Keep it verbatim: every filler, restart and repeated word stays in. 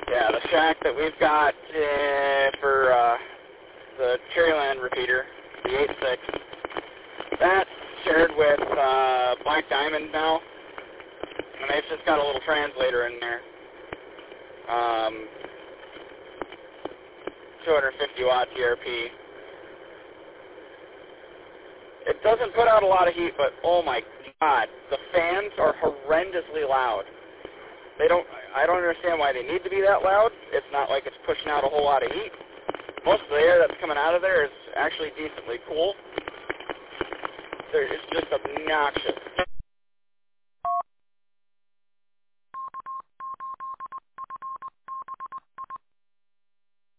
Yeah, the shack that we've got uh, for uh, the Cherryland repeater, the eight six, that's shared with uh, Black Diamond now, and they've just got a little translator in there. Um, two hundred fifty watt E R P. It doesn't put out a lot of heat, but oh my god, the fans are horrendously loud. They don't, I don't understand why they need to be that loud. It's not like it's pushing out a whole lot of heat. Most of the air that's coming out of there is actually decently cool. They're, it's just obnoxious.